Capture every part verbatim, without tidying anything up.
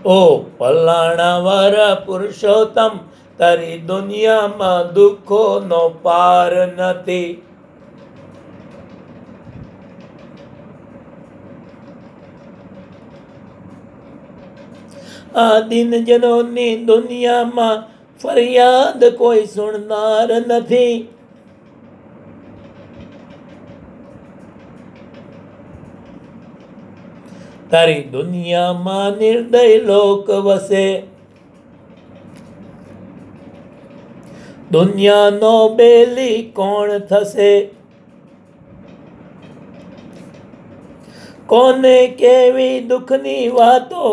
ઓ પલાણા વાળા પુરુષોત્તમ, તારી દુનિયામાં દુઃખોનો પાર નથી. આ દિનજનોની દુનિયામાં ફરિયાદ કોઈ સુણનાર નથી. તારી દુનિયામાં નિર્દય લોક વસે. દુનિયાનો બેલી કોણ થશે? કોને કેવી દુઃખની વાતો?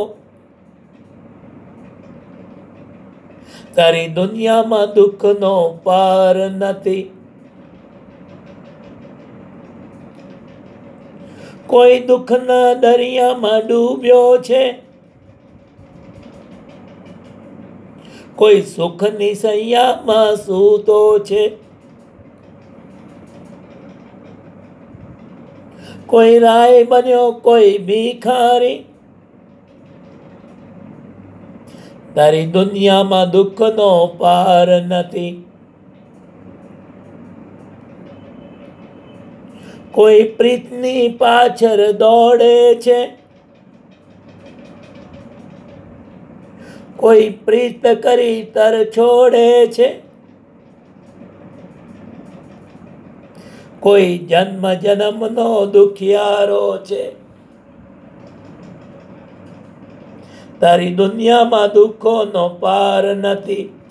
તારી દુનિયામાં દુઃખનો પાર નથી. કોઈ દુઃખના દરિયામાં ડૂબ્યો છે, કોઈ સુખની સૈયામાં સૂતો છે. કોઈ રાય બન્યો, કોઈ ભિખારી. તારી દુનિયામાં દુઃખનો પાર નથી. કોઈ પ્રીતની પાછળ દોડે છે, કોઈ પ્રીત કરી તર છોડે છે. કોઈ જન્મ જન્મનો દુખિયારો છે. તારી દુનિયામાં દુઃખોનો પાર નથી.